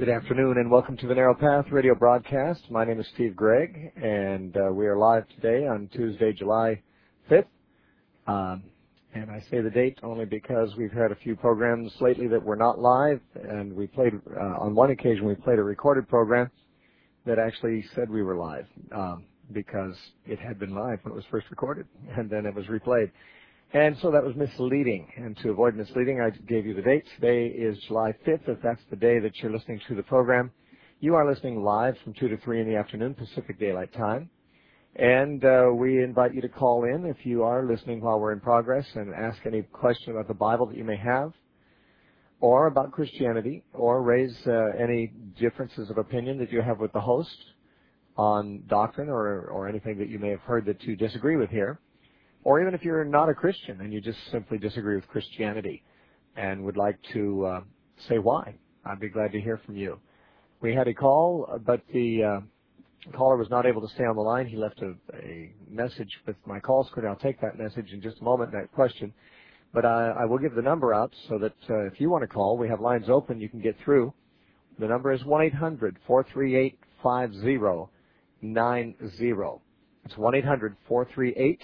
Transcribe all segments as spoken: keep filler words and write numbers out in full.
Good afternoon and welcome to the Narrow Path radio broadcast. My name is Steve Gregg, and uh, we are live today on Tuesday, July fifth. Um, and I say the date only because we've had a few programs lately that were not live, and we played, uh, on one occasion we played a recorded program that actually said we were live um, because it had been live when it was first recorded, and then it was replayed. And so that was misleading, and to avoid misleading, I gave you the date. Today is July fifth, if that's the day that you're listening to the program. You are listening live from two to three in the afternoon, Pacific Daylight Time. And uh, we invite you to call in if you are listening while we're in progress and ask any question about the Bible that you may have, or about Christianity, or raise uh, any differences of opinion that you have with the host on doctrine or, or anything that you may have heard that you disagree with here. Or even if you're not a Christian and you just simply disagree with Christianity and would like to uh, say why, I'd be glad to hear from you. We had a call, but the uh, caller was not able to stay on the line. He left a, a message with my call screen. I'll take that message in just a moment, that question. But I, I will give the number out so that uh, if you want to call, we have lines open, you can get through. The number is one eight hundred, four three eight, five zero nine zero. It's one eight hundred, four three eight,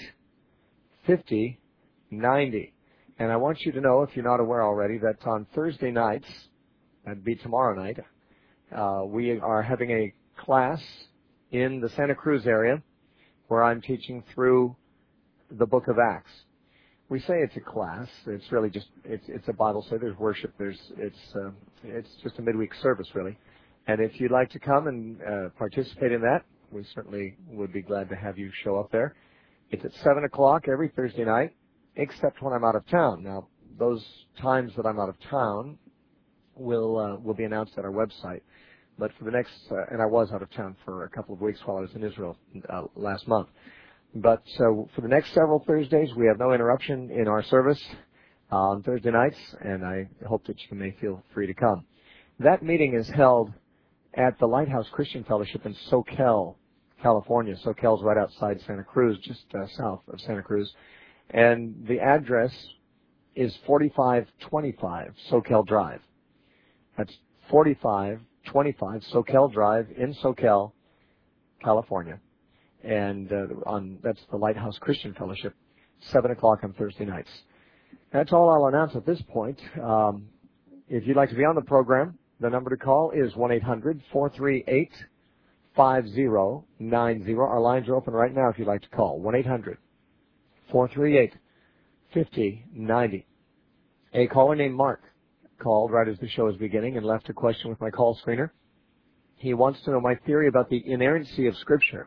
fifty ninety. And I want you to know, if you're not aware already, that on Thursday nights, that'd be tomorrow night, uh, we are having a class in the Santa Cruz area where I'm teaching through the book of Acts. We say it's a class. It's really just, it's it's a Bible study. There's worship. There's, it's, uh, it's just a midweek service, really. And if you'd like to come and uh, participate in that, we certainly would be glad to have you show up there. It's at seven o'clock every Thursday night, except when I'm out of town. Now, those times that I'm out of town will uh, will be announced at our website. But for the next, uh, and I was out of town for a couple of weeks while I was in Israel uh, last month. But uh, for the next several Thursdays, we have no interruption in our service uh, on Thursday nights, and I hope that you may feel free to come. That meeting is held at the Lighthouse Christian Fellowship in Soquel, California. Soquel's right outside Santa Cruz, just uh, south of Santa Cruz. And the address is forty-five twenty-five Soquel Drive. That's forty-five twenty-five Soquel Drive in Soquel, California. And uh, on that's the Lighthouse Christian Fellowship, seven o'clock on Thursday nights. That's all I'll announce at this point. Um, if you'd like to be on the program, the number to call is one eight hundred, four three eight, five zero nine zero. Our lines are open right now if you'd like to call. one eight hundred, four three eight, fifty ninety. A caller named Mark called right as the show is beginning and left a question with my call screener. He wants to know my theory about the inerrancy of Scripture.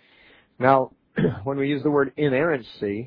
Now, when we use the word inerrancy,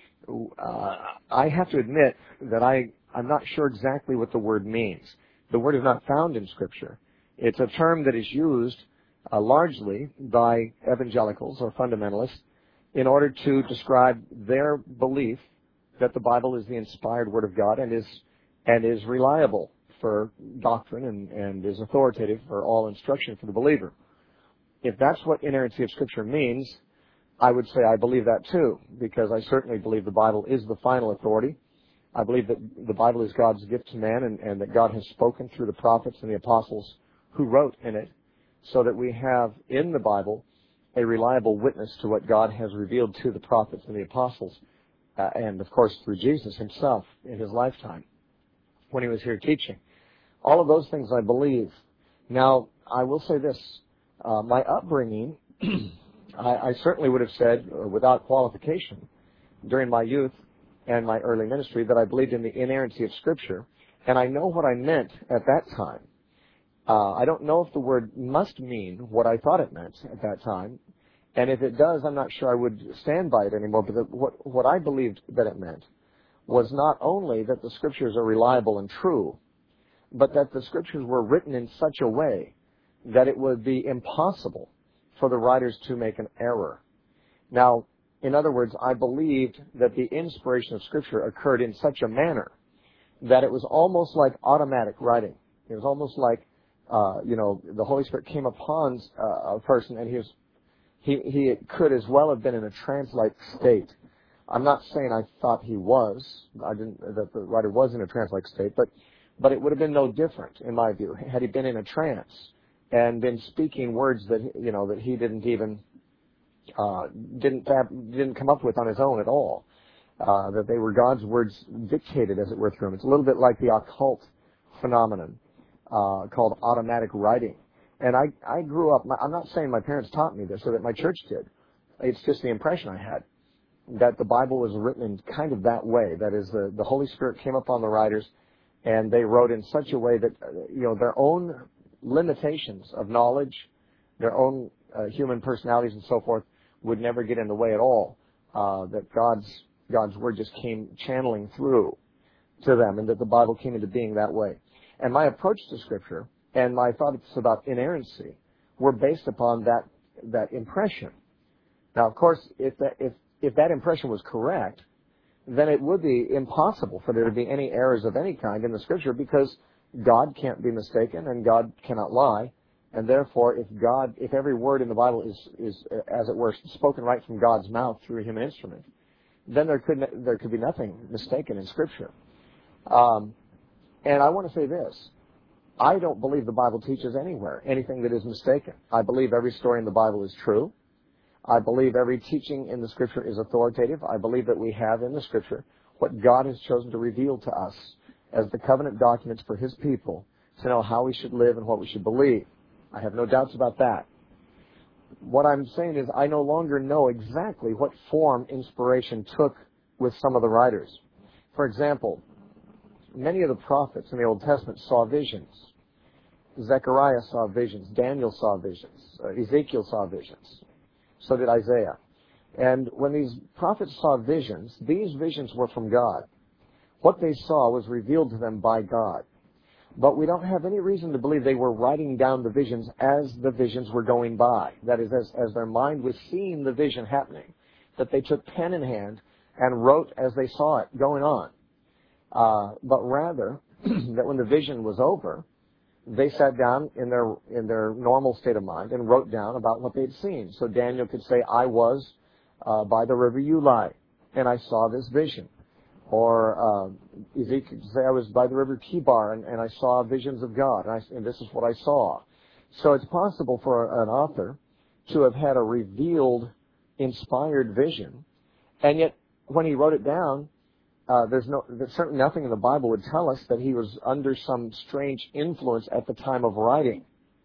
uh, I have to admit that I, I'm not sure exactly what the word means. The word is not found in Scripture. It's a term that is used Uh, largely by evangelicals or fundamentalists in order to describe their belief that the Bible is the inspired Word of God and is and is reliable for doctrine and, and is authoritative for all instruction for the believer. If that's what inerrancy of Scripture means, I would say I believe that too, because I certainly believe the Bible is the final authority. I believe that the Bible is God's gift to man and, and that God has spoken through the prophets and the apostles who wrote in it, so that we have in the Bible a reliable witness to what God has revealed to the prophets and the apostles, uh, and of course through Jesus himself in his lifetime when he was here teaching. All of those things I believe. Now, I will say this. Uh, my upbringing, I, I certainly would have said, uh, without qualification, during my youth and my early ministry, that I believed in the inerrancy of Scripture, and I know what I meant at that time. Uh, I don't know if the word must mean what I thought it meant at that time. And if it does, I'm not sure I would stand by it anymore. But the, what, what I believed that it meant was not only that the Scriptures are reliable and true, but that the Scriptures were written in such a way that it would be impossible for the writers to make an error. Now, in other words, I believed that the inspiration of Scripture occurred in such a manner that it was almost like automatic writing. It was almost like Uh, you know, the Holy Spirit came upon uh, a person, and he was, he he could as well have been in a trance-like state. I'm not saying I thought he was, I didn't, that the writer was in a trance-like state, but But it would have been no different, in my view, had he been in a trance and been speaking words that, you know, that he didn't even, uh, didn't have, didn't come up with on his own at all. Uh, that they were God's words dictated, as it were, through him. It's a little bit like the occult phenomenon, uh, called automatic writing. And I, I grew up, I'm not saying my parents taught me this or that my church did. It's just the impression I had that the Bible was written in kind of that way. That is, the, the Holy Spirit came upon the writers and they wrote in such a way that, you know, their own limitations of knowledge, their own uh, human personalities and so forth would never get in the way at all. Uh, that God's, God's Word just came channeling through to them, and that the Bible came into being that way. And my approach to Scripture and my thoughts about inerrancy were based upon that, that impression. Now, of course, if that, if, if that impression was correct, then it would be impossible for there to be any errors of any kind in the Scripture, because God can't be mistaken and God cannot lie. And therefore, if God, if every word in the Bible is, is, as it were, spoken right from God's mouth through a human instrument, then there could, there could be nothing mistaken in Scripture. Um, and I want to say this. I don't believe the Bible teaches anywhere anything that is mistaken. I believe every story in the Bible is true. I believe every teaching in the Scripture is authoritative. I believe that we have in the Scripture what God has chosen to reveal to us as the covenant documents for His people to know how we should live and what we should believe. I have no doubts about that. What I'm saying is I no longer know exactly what form inspiration took with some of the writers. For example, many of the prophets in the Old Testament saw visions. Zechariah saw visions. Daniel saw visions. Uh, Ezekiel saw visions. So did Isaiah. And when these prophets saw visions, these visions were from God. What they saw was revealed to them by God. But we don't have any reason to believe they were writing down the visions as the visions were going by. That is, as, as their mind was seeing the vision happening, that they took pen in hand and wrote as they saw it going on. Uh, but rather, that when the vision was over, they sat down in their in their normal state of mind and wrote down about what they'd seen. So Daniel could say, I was uh, by the river Ulai, and I saw this vision. Or uh, Ezekiel could say, I was by the river Kibar, and, and I saw visions of God, and, I, and this is what I saw. So it's possible for an author to have had a revealed, inspired vision, and yet when he wrote it down, Uh, there's no, there's certainly nothing in the Bible would tell us that he was under some strange influence at the time of writing.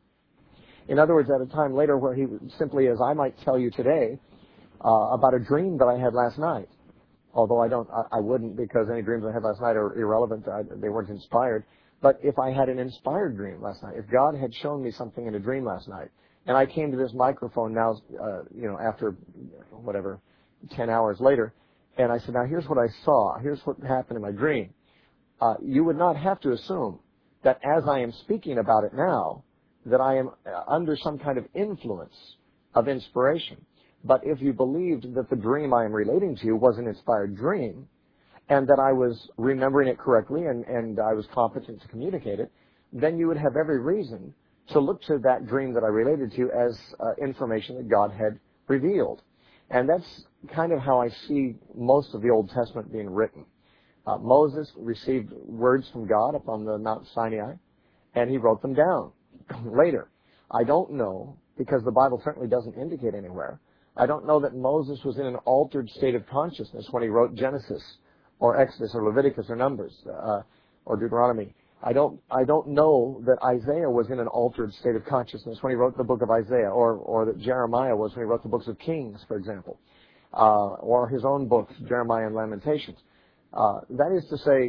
In other words, at a time later where he simply, as I might tell you today, uh, about a dream that I had last night. Although I don't, I, I wouldn't, because any dreams I had last night are irrelevant. I, they weren't inspired. But if I had an inspired dream last night, if God had shown me something in a dream last night, and I came to this microphone now, uh, you know, after whatever, ten hours later, and I said, now here's what I saw. Here's what happened in my dream. Uh, you would not have to assume that as I am speaking about it now, that I am under some kind of influence of inspiration. But if you believed that the dream I am relating to you was an inspired dream, and that I was remembering it correctly and, and I was competent to communicate it, then you would have every reason to look to that dream that I related to as uh, information that God had revealed. And that's kind of how I see most of the Old Testament being written. Uh, Moses received words from God upon the Mount Sinai, and he wrote them down later. I don't know, because the Bible certainly doesn't indicate anywhere, I don't know that Moses was in an altered state of consciousness when he wrote Genesis, or Exodus, or Leviticus, or Numbers, uh, or Deuteronomy. I don't, I don't know that Isaiah was in an altered state of consciousness when he wrote the book of Isaiah, or, or that Jeremiah was when he wrote the books of Kings, for example, uh, or his own books, Jeremiah and Lamentations. Uh, that is to say,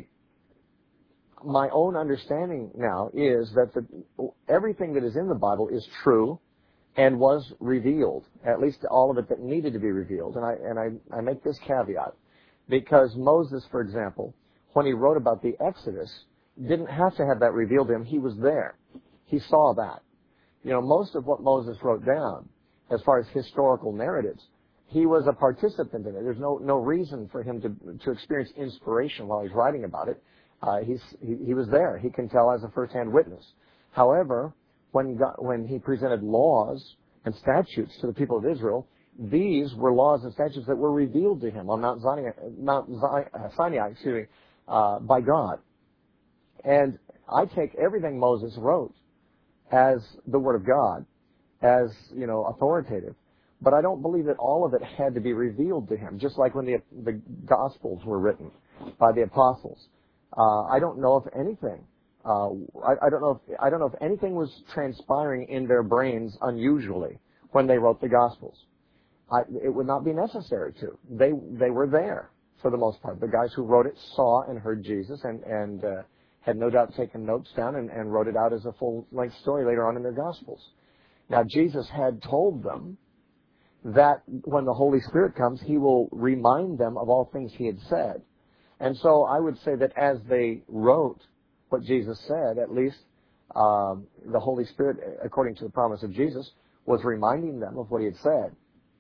my own understanding now is that the, everything that is in the Bible is true and was revealed, at least all of it that needed to be revealed. And I, and I, I make this caveat, because Moses, for example, when he wrote about the Exodus, didn't have to have that revealed to him. He was there. He saw that. You know, most of what Moses wrote down, as far as historical narratives, he was a participant in it. There's no no reason for him to to experience inspiration while he's writing about it. Uh, he's he, he was there. He can tell as a first-hand witness. However, when God, when he presented laws and statutes to the people of Israel, these were laws and statutes that were revealed to him on Mount Sinai, Mount Sinai excuse me, uh, by God. And I take everything Moses wrote as the Word of God, as, you know, authoritative. But I don't believe that all of it had to be revealed to him, just like when the, the Gospels were written by the apostles. Uh, I don't know if anything, uh, I, I don't know if, I don't know if anything was transpiring in their brains unusually when they wrote the Gospels. I, it would not be necessary to. They, they were there for the most part. The guys who wrote it saw and heard Jesus and, and, uh, had no doubt taken notes down and, and wrote it out as a full-length story later on in their Gospels. Now, Jesus had told them that when the Holy Spirit comes, He will remind them of all things He had said. And so I would say that as they wrote what Jesus said, at least um, the Holy Spirit, according to the promise of Jesus, was reminding them of what He had said.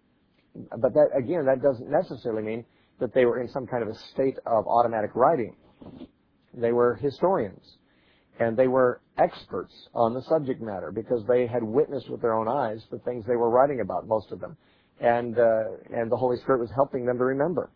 But that, again, that doesn't necessarily mean that they were in some kind of a state of automatic writing. They were historians, and they were experts on the subject matter because they had witnessed with their own eyes the things they were writing about, most of them. And uh, and the Holy Spirit was helping them to remember.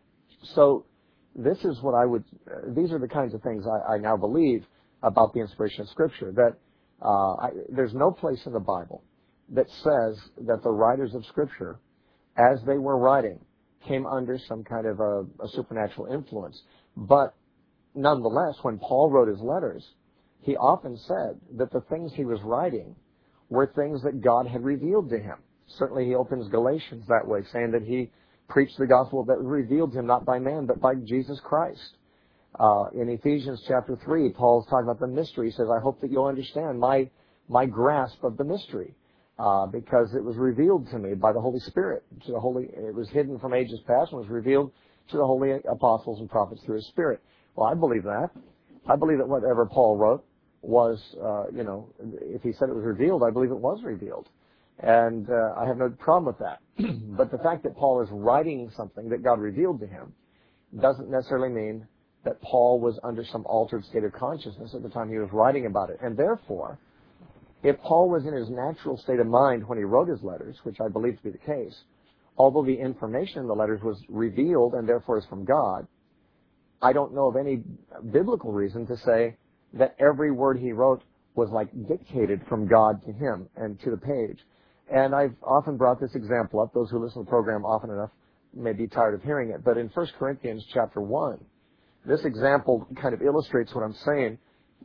So this is what I would, uh, these are the kinds of things I, I now believe about the inspiration of Scripture, that uh, I, there's no place in the Bible that says that the writers of Scripture, as they were writing, came under some kind of a, a supernatural influence. But nonetheless, when Paul wrote his letters, he often said that the things he was writing were things that God had revealed to him. Certainly he opens Galatians that way, saying that he preached the gospel that was revealed to him not by man, but by Jesus Christ. Uh, in Ephesians chapter three, Paul's talking about the mystery. He says, I hope that you'll understand my my grasp of the mystery, uh, because it was revealed to me by the Holy Spirit. To the Holy, it was hidden from ages past and was revealed to the holy apostles and prophets through His Spirit. Well, I believe that. I believe that whatever Paul wrote was, uh, you know, if he said it was revealed, I believe it was revealed. And uh, I have no problem with that. But the fact that Paul is writing something that God revealed to him doesn't necessarily mean that Paul was under some altered state of consciousness at the time he was writing about it. And therefore, if Paul was in his natural state of mind when he wrote his letters, which I believe to be the case, although the information in the letters was revealed and therefore is from God, I don't know of any biblical reason to say that every word he wrote was like dictated from God to him and to the page. And I've often brought this example up. Those who listen to the program often enough may be tired of hearing it. But in First Corinthians chapter one, this example kind of illustrates what I'm saying,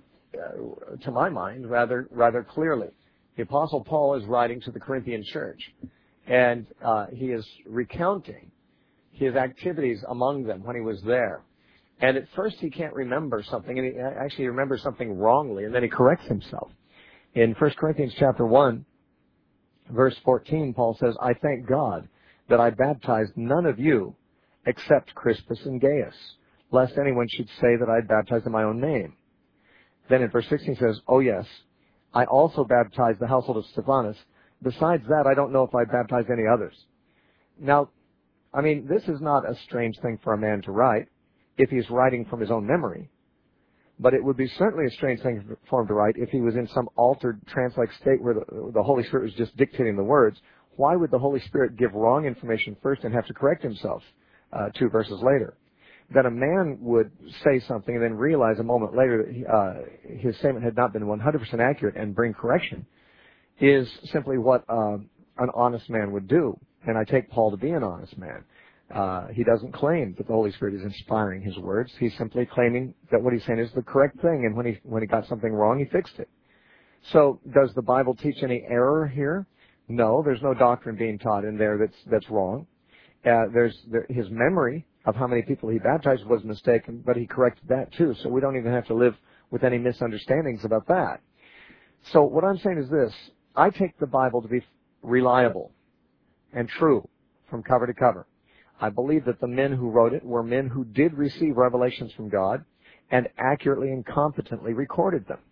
uh, to my mind, rather rather clearly. The Apostle Paul is writing to the Corinthian church, and uh, he is recounting his activities among them when he was there. And at first he can't remember something, and he actually remembers something wrongly, and then he corrects himself. In First Corinthians chapter one, verse fourteen, Paul says, I thank God that I baptized none of you except Crispus and Gaius, lest anyone should say that I had baptized in my own name. Then in verse sixteen he says, oh yes, I also baptized the household of Stephanas. Besides that, I don't know if I baptized any others. Now, I mean, this is not a strange thing for a man to write if he's writing from his own memory. But it would be certainly a strange thing for him to write if he was in some altered trance-like state where the, the Holy Spirit was just dictating the words. Why would the Holy Spirit give wrong information first and have to correct himself uh, two verses later? That a man would say something and then realize a moment later that he, uh, his statement had not been one hundred percent accurate and bring correction is simply what uh, an honest man would do. And I take Paul to be an honest man. Uh, he doesn't claim that the Holy Spirit is inspiring his words. He's simply claiming that what he's saying is the correct thing, and when he when he got something wrong, he fixed it. So, does the Bible teach any error here? No, there's no doctrine being taught in there that's that's wrong. Uh, there's there, his memory of how many people he baptized was mistaken, but he corrected that too. So we don't even have to live with any misunderstandings about that. So what I'm saying is this: I take the Bible to be reliable and true from cover to cover. I believe that the men who wrote it were men who did receive revelations from God and accurately and competently recorded them.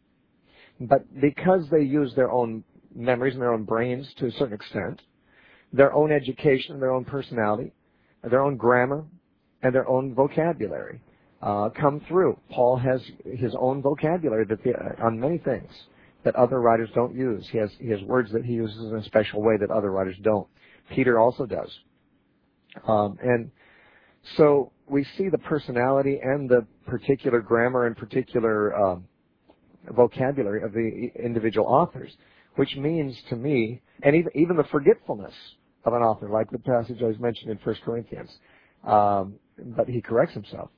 But because they used their own memories and their own brains to a certain extent, their own education, their own personality, their own grammar, and their own vocabulary uh, come through. Paul has his own vocabulary that the, uh, on many things that other writers don't use. He has, he has words that he uses in a special way that other writers don't. Peter also does. Um, and so we see the personality and the particular grammar and particular um, vocabulary of the individual authors, which means to me, and even, even the forgetfulness of an author, like the passage I was mentioned in First Corinthians, um, but he corrects himself.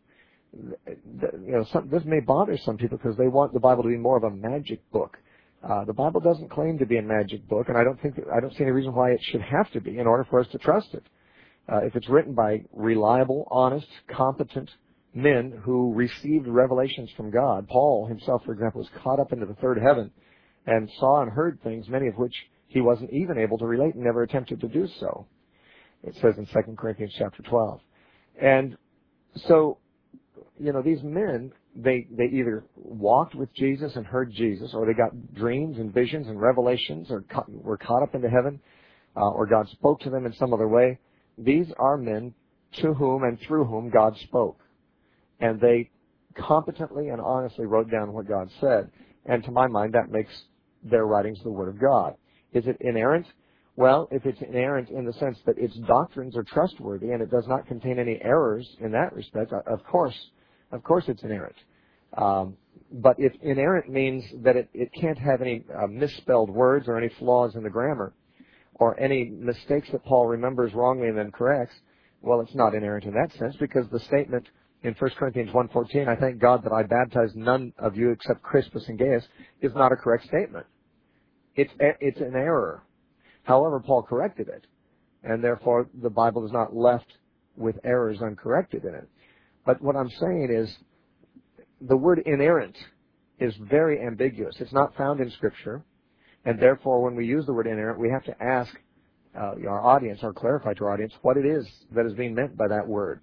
You know, some, this may bother some people because they want the Bible to be more of a magic book. Uh, the Bible doesn't claim to be a magic book, and I don't think that, I don't see any reason why it should have to be in order for us to trust it. Uh, if it's written by reliable, honest, competent men who received revelations from God, Paul himself, for example, was caught up into the third heaven and saw and heard things, many of which he wasn't even able to relate and never attempted to do so. It says in Second Corinthians chapter twelve. And so, you know, these men, they, they either walked with Jesus and heard Jesus, or they got dreams and visions and revelations, or ca- were caught up into heaven, uh, or God spoke to them in some other way. These are men to whom and through whom God spoke. And they competently and honestly wrote down what God said. And to my mind, that makes their writings the Word of God. Is it inerrant? Well, if it's inerrant in the sense that its doctrines are trustworthy and it does not contain any errors in that respect, of course, of course it's inerrant. Um, but if inerrant means that it, it can't have any uh, misspelled words or any flaws in the grammar, or any mistakes that Paul remembers wrongly and then corrects, well, it's not inerrant in that sense, because the statement in First Corinthians one fourteen, I thank God that I baptized none of you except Crispus and Gaius, is not a correct statement. It's, it's an error. However, Paul corrected it, and therefore the Bible is not left with errors uncorrected in it. But what I'm saying is the word inerrant is very ambiguous. It's not found in Scripture, and therefore when we use the word inerrant, we have to ask uh, our audience, or clarify to our audience, what it is that is being meant by that word.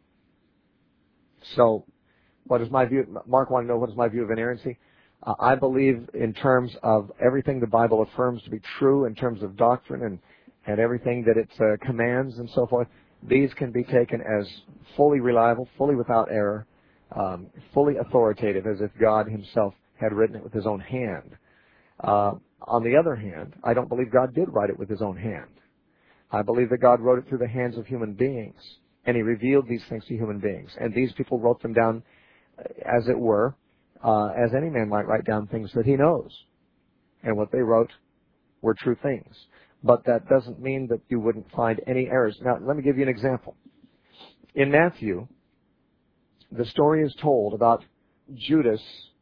So, what is my view? Mark wanted to know what is my view of inerrancy. Uh, I believe in terms of everything the Bible affirms to be true in terms of doctrine and, and everything that it uh, commands and so forth. These can be taken as fully reliable, fully without error, um, fully authoritative, as if God himself had written it with his own hand. Uh, on the other hand, I don't believe God did write it with his own hand. I believe that God wrote it through the hands of human beings, and he revealed these things to human beings. And these people wrote them down, as it were, uh, as any man might write down things that he knows. And what they wrote were true things. But that doesn't mean that you wouldn't find any errors. Now, let me give you an example. In Matthew, the story is told about Judas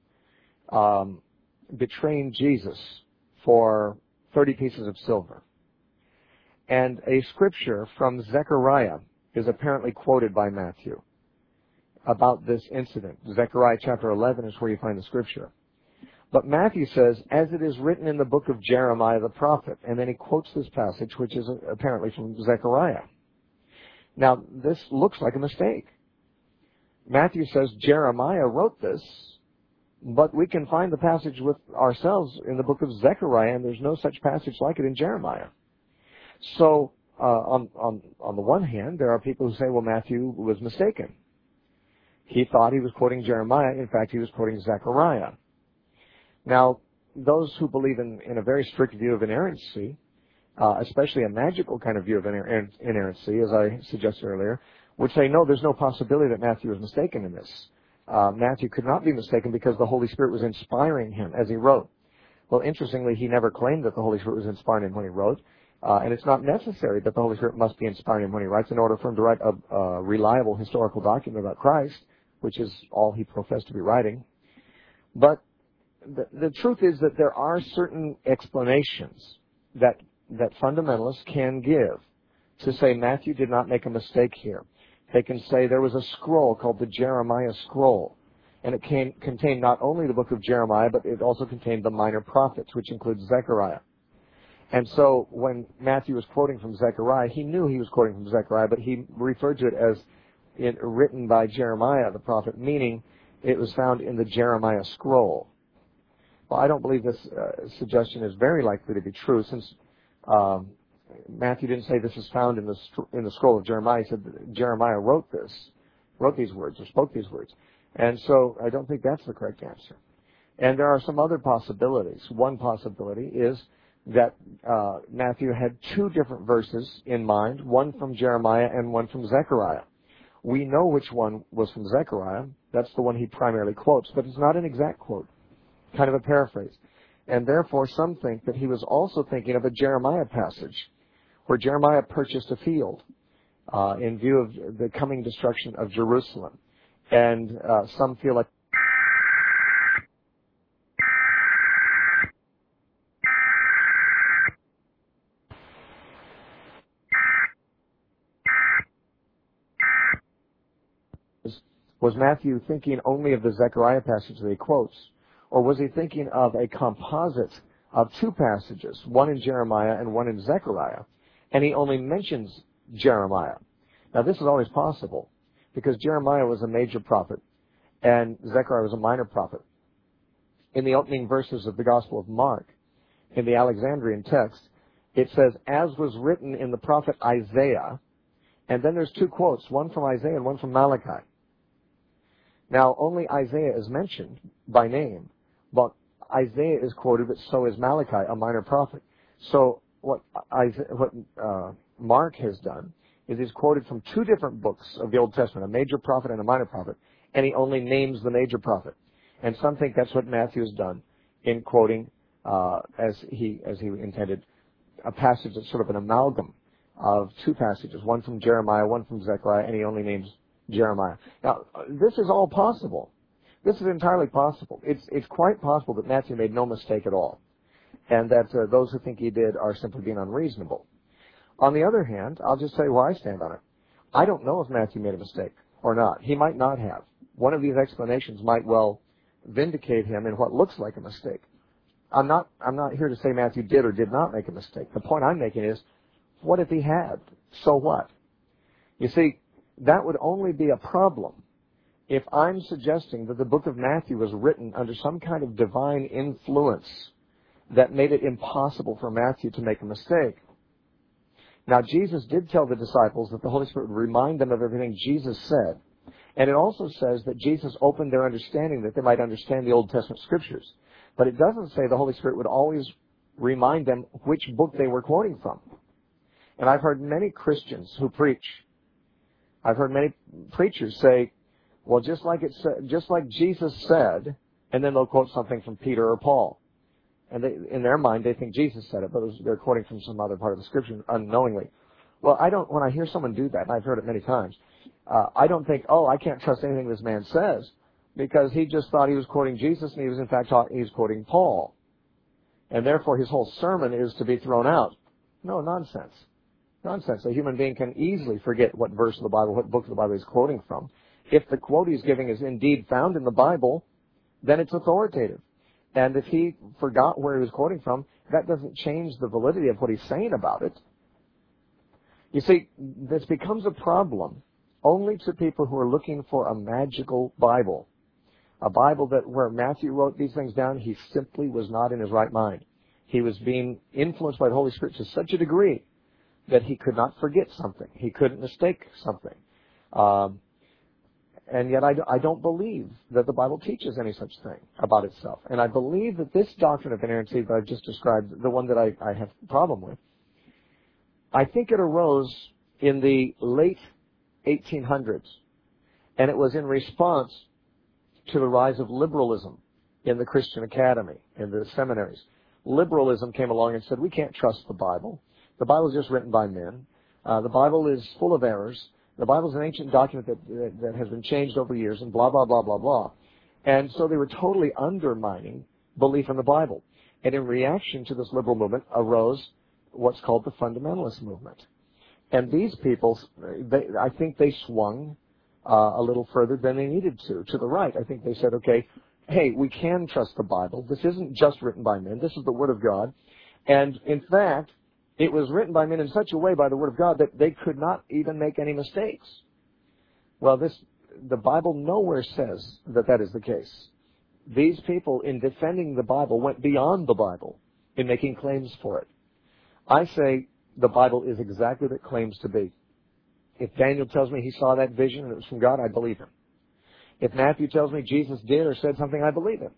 um, betraying Jesus for thirty pieces of silver. And a scripture from Zechariah is apparently quoted by Matthew about this incident. Zechariah chapter eleven is where you find the scripture. But Matthew says, as it is written in the book of Jeremiah the prophet, and then he quotes this passage, which is apparently from Zechariah. Now, this looks like a mistake. Matthew says Jeremiah wrote this, but we can find the passage with ourselves in the book of Zechariah, and there's no such passage like it in Jeremiah. So, uh, on, on, on the one hand, there are people who say, well, Matthew was mistaken. He thought he was quoting Jeremiah. In fact, he was quoting Zechariah. Now, those who believe in, in a very strict view of inerrancy, uh, especially a magical kind of view of iner- inerrancy, as I suggested earlier, would say, no, there's no possibility that Matthew was mistaken in this. Uh, Matthew could not be mistaken because the Holy Spirit was inspiring him as he wrote. Well, interestingly, he never claimed that the Holy Spirit was inspiring him when he wrote, uh, and it's not necessary that the Holy Spirit must be inspiring him when he writes in order for him to write a, a reliable historical document about Christ, which is all he professed to be writing. But the, the truth is that there are certain explanations that that fundamentalists can give to say Matthew did not make a mistake here. They can say there was a scroll called the Jeremiah Scroll, and it came, contained not only the book of Jeremiah, but it also contained the minor prophets, which includes Zechariah. And so when Matthew was quoting from Zechariah, he knew he was quoting from Zechariah, but he referred to it as in, written by Jeremiah the prophet, meaning it was found in the Jeremiah Scroll. Well, I don't believe this uh, suggestion is very likely to be true, since um, Matthew didn't say this is found in the in the scroll of Jeremiah. He said that Jeremiah wrote this, wrote these words, or spoke these words. And so I don't think that's the correct answer. And there are some other possibilities. One possibility is that uh, Matthew had two different verses in mind, one from Jeremiah and one from Zechariah. We know which one was from Zechariah. That's the one he primarily quotes, but it's not an exact quote. kind of a paraphrase. And therefore, some think that he was also thinking of a Jeremiah passage where Jeremiah purchased a field uh, in view of the coming destruction of Jerusalem. And uh, some feel like was Matthew thinking only of the Zechariah passage that he quotes, or was he thinking of a composite of two passages, one in Jeremiah and one in Zechariah, and he only mentions Jeremiah? Now, this is always possible, because Jeremiah was a major prophet, and Zechariah was a minor prophet. In the opening verses of the Gospel of Mark, in the Alexandrian text, it says, as was written in the prophet Isaiah, and then there's two quotes, one from Isaiah and one from Malachi. Now, only Isaiah is mentioned by name, but Isaiah is quoted, but so is Malachi, a minor prophet. So what, Isaiah, what uh, Mark has done is he's quoted from two different books of the Old Testament, a major prophet and a minor prophet, and he only names the major prophet. And some think that's what Matthew has done in quoting, uh, as he as he intended, a passage that's sort of an amalgam of two passages, one from Jeremiah, one from Zechariah, and he only names Jeremiah. Now, this is all possible. This is entirely possible. It's it's quite possible that Matthew made no mistake at all, and that uh, those who think he did are simply being unreasonable. On the other hand, I'll just tell you where I stand on it. I don't know if Matthew made a mistake or not. He might not have. One of these explanations might well vindicate him in what looks like a mistake. I'm not I'm not here to say Matthew did or did not make a mistake. The point I'm making is, what if he had? So what? You see, that would only be a problem if I'm suggesting that the book of Matthew was written under some kind of divine influence that made it impossible for Matthew to make a mistake. Now, Jesus did tell the disciples that the Holy Spirit would remind them of everything Jesus said. And it also says that Jesus opened their understanding that they might understand the Old Testament Scriptures. But it doesn't say the Holy Spirit would always remind them which book they were quoting from. And I've heard many Christians who preach, I've heard many preachers say, well, just like it said, just like Jesus said, and then they'll quote something from Peter or Paul. And they, in their mind, they think Jesus said it, but they're quoting from some other part of the Scripture unknowingly. Well, I don't, when I hear someone do that, and I've heard it many times, uh, I don't think, oh, I can't trust anything this man says, because he just thought he was quoting Jesus, and he was in fact talking, he was quoting Paul. And therefore his whole sermon is to be thrown out. No, nonsense. Nonsense. A human being can easily forget what verse of the Bible, what book of the Bible he's quoting from. If the quote he's giving is indeed found in the Bible, then it's authoritative. And if he forgot where he was quoting from, that doesn't change the validity of what he's saying about it. You see, this becomes a problem only to people who are looking for a magical Bible. A Bible that where Matthew wrote these things down, he simply was not in his right mind. He was being influenced by the Holy Spirit to such a degree that he could not forget something. He couldn't mistake something. Um, and yet I, I don't believe that the Bible teaches any such thing about itself. And I believe that this doctrine of inerrancy that I've just described, the one that I, I have a problem with, I think it arose in the late eighteen hundreds. And it was in response to the rise of liberalism in the Christian academy, in the seminaries. Liberalism came along and said, we can't trust the Bible. The Bible is just written by men. Uh, the Bible is full of errors. The Bible is an ancient document that, that, that has been changed over years, and blah, blah, blah, blah, blah. And so they were totally undermining belief in the Bible. And in reaction to this liberal movement arose what's called the fundamentalist movement. And these people, they, I think they swung uh, a little further than they needed to, to the right. I think they said, okay, hey, we can trust the Bible. This isn't just written by men. This is the Word of God. And in fact, it was written by men in such a way by the Word of God that they could not even make any mistakes. Well, this, the Bible nowhere says that that is the case. These people, in defending the Bible, went beyond the Bible in making claims for it. I say the Bible is exactly what it claims to be. If Daniel tells me he saw that vision and it was from God, I believe him. If Matthew tells me Jesus did or said something, I believe him.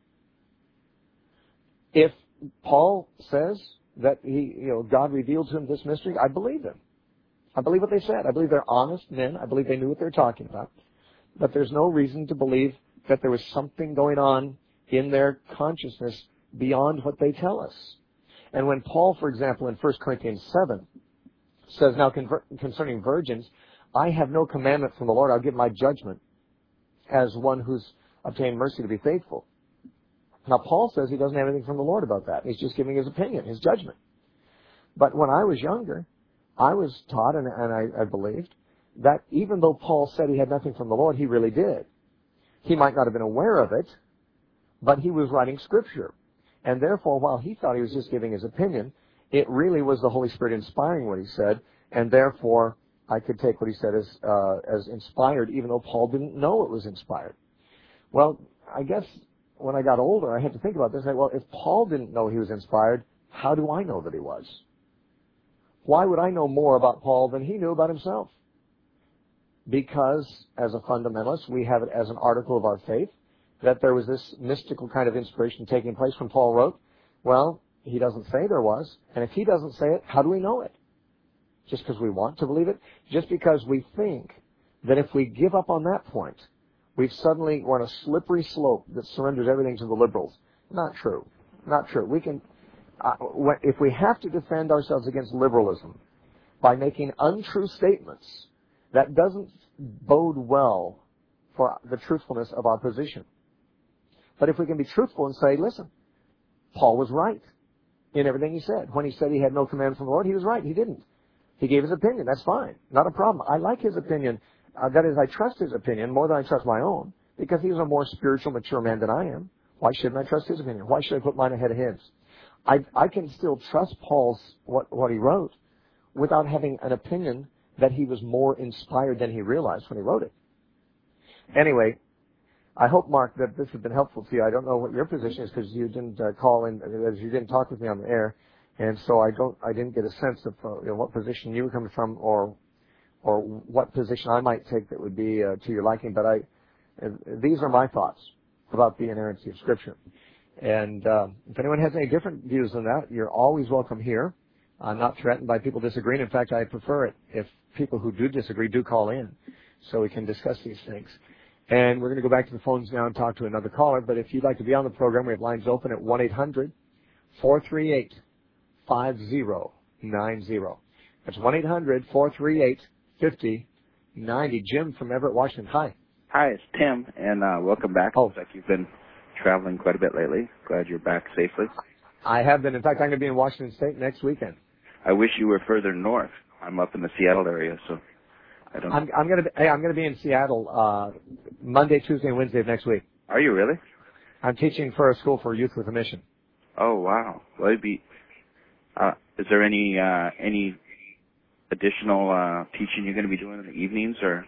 If Paul says that he, you know, God revealed to him this mystery, I believe them. I believe what they said. I believe they're honest men. I believe they knew what they're talking about. But there's no reason to believe that there was something going on in their consciousness beyond what they tell us. And when Paul, for example, in First Corinthians seven, says, now conver- concerning virgins, I have no commandment from the Lord, I'll give my judgment as one who's obtained mercy to be faithful. Now, Paul says he doesn't have anything from the Lord about that. He's just giving his opinion, his judgment. But when I was younger, I was taught, and, and I, I believed, that even though Paul said he had nothing from the Lord, he really did. He might not have been aware of it, but he was writing Scripture. And therefore, while he thought he was just giving his opinion, it really was the Holy Spirit inspiring what he said, and therefore I could take what he said as uh, as inspired, even though Paul didn't know it was inspired. Well, I guess when I got older, I had to think about this. Like, well, if Paul didn't know he was inspired, how do I know that he was? Why would I know more about Paul than he knew about himself? Because, as a fundamentalist, we have it as an article of our faith, that there was this mystical kind of inspiration taking place when Paul wrote. Well, he doesn't say there was, and if he doesn't say it, how do we know it? Just because we want to believe it? Just because we think that if we give up on that point, we've suddenly, we're on a slippery slope that surrenders everything to the liberals. Not true. Not true. We can, uh, if we have to defend ourselves against liberalism by making untrue statements, that doesn't bode well for the truthfulness of our position. But if we can be truthful and say, listen, Paul was right in everything he said. When he said he had no command from the Lord, he was right. He didn't. He gave his opinion. That's fine. Not a problem. I like his opinion. Uh, that is, I trust his opinion more than I trust my own, because he's a more spiritual, mature man than I am. Why shouldn't I trust his opinion? Why should I put mine ahead of his? I, I can still trust Paul's, what, what he wrote, without having an opinion that he was more inspired than he realized when he wrote it. Anyway, I hope, Mark, that this has been helpful to you. I don't know what your position is, because you didn't uh, call in, as you didn't talk with me on the air, and so I don't, I didn't get a sense of uh, you know, what position you were coming from, or or what position I might take that would be uh, to your liking. But I, uh, these are my thoughts about the inerrancy of Scripture. And uh, if anyone has any different views than that, you're always welcome here. I'm not threatened by people disagreeing. In fact, I prefer it if people who do disagree do call in, so we can discuss these things. And we're going to go back to the phones now and talk to another caller. But if you'd like to be on the program, we have lines open at one eight hundred four three eight five zero nine zero. That's one eight hundred four three eight five zero nine zero. Jim from Everett, Washington. Hi. Hi, it's Tim, and uh, welcome back. Oh. Looks like you've been traveling quite a bit lately. Glad you're back safely. I have been. In fact, I'm going to be in Washington State next weekend. I wish you were further north. I'm up in the Seattle area, so I don't. I'm, I'm going to. Be, hey, I'm going to be in Seattle uh, Monday, Tuesday, and Wednesday of next week. Are you really? I'm teaching for a school for youth with a mission. Oh wow! Well, it'd be. Uh, is there any uh, any additional uh, teaching you're going to be doing in the evenings, or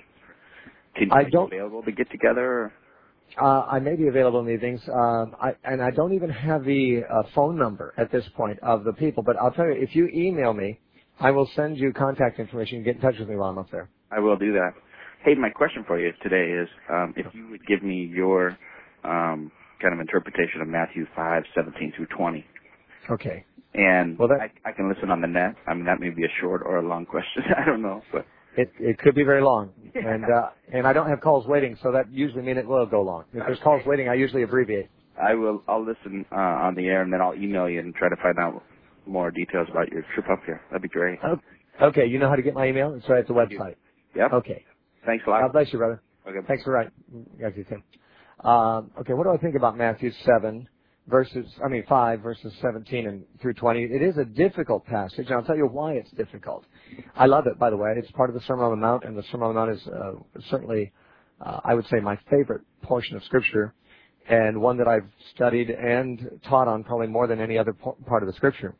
can I you don't, be available to get together? Or? Uh, I may be available in the evenings, um, I, and I don't even have the uh, phone number at this point of the people. But I'll tell you, if you email me, I will send you contact information. Get in touch with me while I'm up there. I will do that. Hey, my question for you today is, um, if you would give me your um, kind of interpretation of Matthew five seventeen through twenty. Okay. And well, that, I, I can listen on the net. I mean, that may be a short or a long question. I don't know, but it it could be very long, and uh, and I don't have calls waiting, so that usually means it will go long. If there's calls waiting, I usually abbreviate. I will. I'll listen uh, on the air, and then I'll email you and try to find out more details about your trip up here. That'd be great. Okay, you know how to get my email? It's right at the website. Yep. Okay. Thanks a lot. God bless you, brother. Okay. Thanks for writing. Thank you, Tim. Um, okay, what do I think about Matthew seven? Verses, I mean, five verses seventeen and through twenty. It is a difficult passage, and I'll tell you why it's difficult. I love it, by the way. It's part of the Sermon on the Mount, and the Sermon on the Mount is uh, certainly, uh, I would say, my favorite portion of Scripture, and one that I've studied and taught on probably more than any other p- part of the Scripture.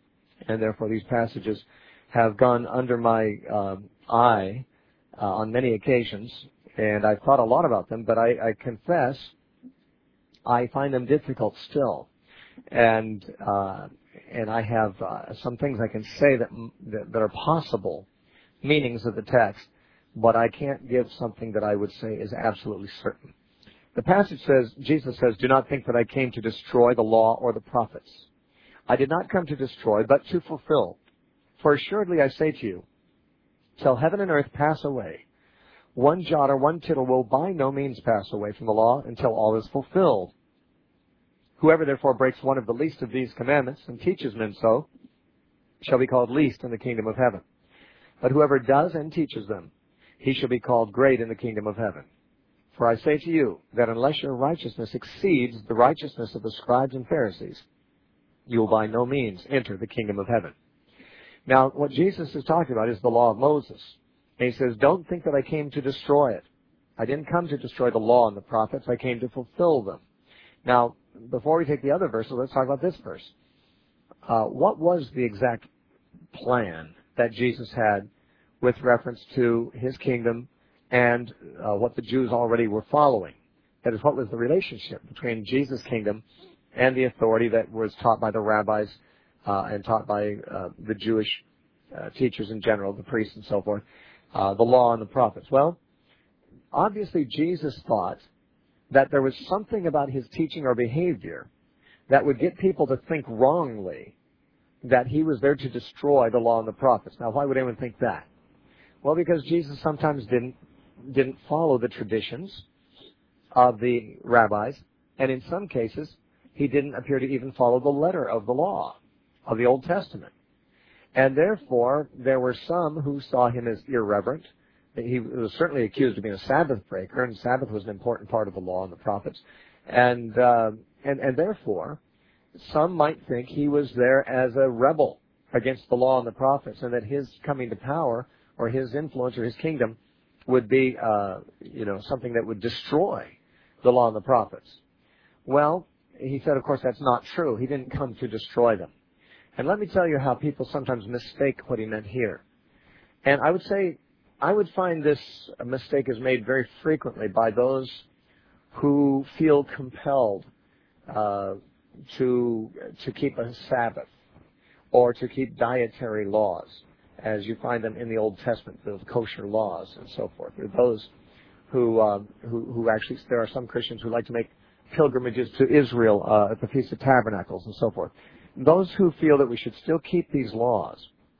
And therefore, these passages have gone under my um, eye uh, on many occasions, and I've thought a lot about them, but I, I confess I find them difficult still, and uh, and I have uh, some things I can say that, that that are possible meanings of the text, but I can't give something that I would say is absolutely certain. The passage says, Jesus says, "Do not think that I came to destroy the law or the prophets. I did not come to destroy, but to fulfill. For assuredly I say to you, till heaven and earth pass away, one jot or one tittle will by no means pass away from the law until all is fulfilled. Whoever therefore breaks one of the least of these commandments and teaches men so shall be called least in the kingdom of heaven. But whoever does and teaches them, he shall be called great in the kingdom of heaven. For I say to you that unless your righteousness exceeds the righteousness of the scribes and Pharisees, you will by no means enter the kingdom of heaven. Now, what Jesus is talking about is the law of Moses. And he says, don't think that I came to destroy it. I didn't come to destroy the law and the prophets. I came to fulfill them. Now, before we take the other verses, let's talk about this verse. Uh, what was the exact plan that Jesus had with reference to his kingdom and uh, what the Jews already were following? That is, what was the relationship between Jesus' kingdom and the authority that was taught by the rabbis uh, and taught by uh, the Jewish uh, teachers in general, the priests and so forth, uh, the law and the prophets? Well, obviously Jesus thought that there was something about his teaching or behavior that would get people to think wrongly that he was there to destroy the law and the prophets. Now, why would anyone think that? Well, because Jesus sometimes didn't didn't follow the traditions of the rabbis, and in some cases, he didn't appear to even follow the letter of the law of the Old Testament. And therefore, there were some who saw him as irreverent. He was certainly accused of being a Sabbath breaker, and Sabbath was an important part of the law and the prophets. And, uh, and, and therefore, some might think he was there as a rebel against the law and the prophets, and that his coming to power or his influence or his kingdom would be, uh, you know, something that would destroy the law and the prophets. Well, he said, of course, that's not true. He didn't come to destroy them. And let me tell you how people sometimes mistake what he meant here. And I would say, I would find this mistake is made very frequently by those who feel compelled uh, to to keep a Sabbath or to keep dietary laws, as you find them in the Old Testament, the kosher laws and so forth. There are those who, uh, who, who actually, there are some Christians who like to make pilgrimages to Israel uh, at the Feast of Tabernacles and so forth. Those who feel that we should still keep these laws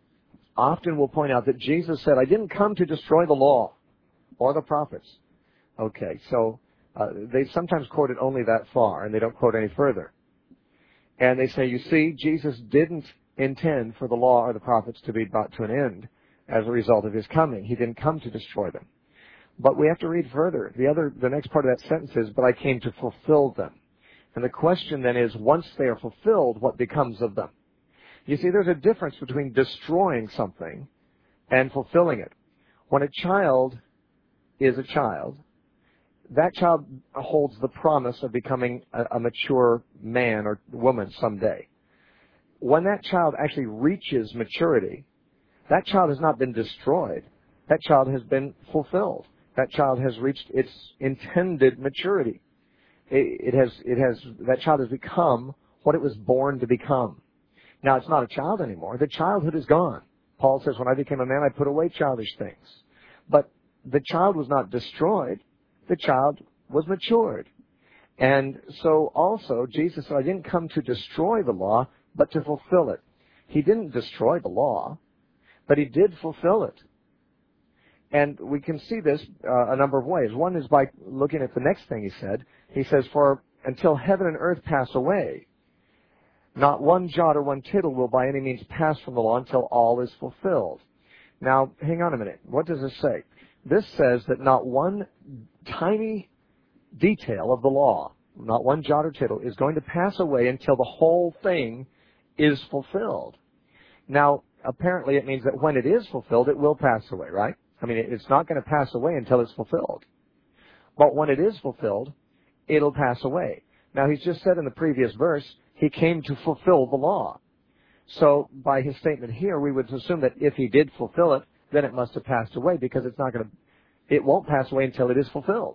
often will point out that Jesus said, I didn't come to destroy the law or the prophets. Okay, so uh, they sometimes quote it only that far, and they don't quote any further. And they say, you see, Jesus didn't intend for the law or the prophets to be brought to an end as a result of his coming. He didn't come to destroy them. But we have to read further. The other, the next part of that sentence is, but I came to fulfill them. And the question then is, once they are fulfilled, what becomes of them? You see, there's a difference between destroying something and fulfilling it. When a child is a child, that child holds the promise of becoming a, a mature man or woman someday. When that child actually reaches maturity, that child has not been destroyed. That child has been fulfilled. That child has reached its intended maturity. It, it has, it has, that child has become what it was born to become. Now, it's not a child anymore. The childhood is gone. Paul says, when I became a man, I put away childish things. But the child was not destroyed. The child was matured. And so also, Jesus said, I didn't come to destroy the law, but to fulfill it. He didn't destroy the law, but he did fulfill it. And we can see this uh, a number of ways. One is by looking at the next thing he said. He says, for until heaven and earth pass away, not one jot or one tittle will by any means pass from the law until all is fulfilled. Now, hang on a minute. What does this say? This says that not one tiny detail of the law, not one jot or tittle, is going to pass away until the whole thing is fulfilled. Now, apparently it means that when it is fulfilled, it will pass away, right? I mean, it's not going to pass away until it's fulfilled. But when it is fulfilled, it'll pass away. Now, he's just said in the previous verse, he came to fulfill the law. So, by his statement here, we would assume that if he did fulfill it, then it must have passed away, because it's not going to, it won't pass away until it is fulfilled.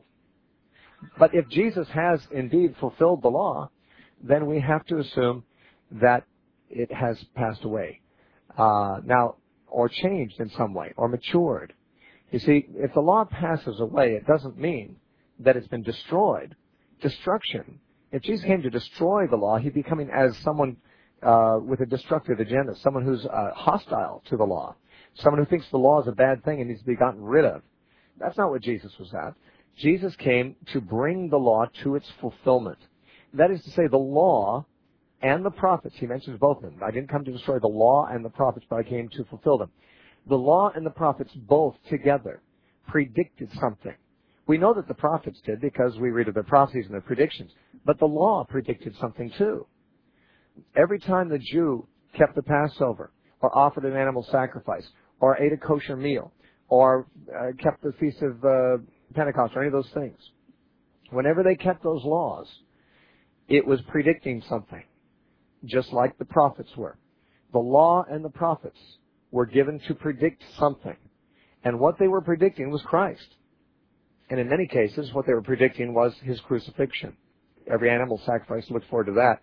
But if Jesus has indeed fulfilled the law, then we have to assume that it has passed away. Uh, now, or changed in some way, or matured. You see, if the law passes away, it doesn't mean that it's been destroyed. Destruction. If Jesus came to destroy the law, he'd be coming as someone uh, with a destructive agenda, someone who's uh, hostile to the law, someone who thinks the law is a bad thing and needs to be gotten rid of. That's not what Jesus was at. Jesus came to bring the law to its fulfillment. That is to say, the law and the prophets, he mentions both of them. I didn't come to destroy the law and the prophets, but I came to fulfill them. The law and the prophets both together predicted something. We know that the prophets did because we read of their prophecies and their predictions, but the law predicted something too. Every time the Jew kept the Passover, or offered an animal sacrifice, or ate a kosher meal, or uh, kept the Feast of uh, Pentecost, or any of those things, whenever they kept those laws, it was predicting something, just like the prophets were. The law and the prophets were given to predict something, and what they were predicting was Christ. And in many cases, what they were predicting was his crucifixion. Every animal sacrifice looked forward to that.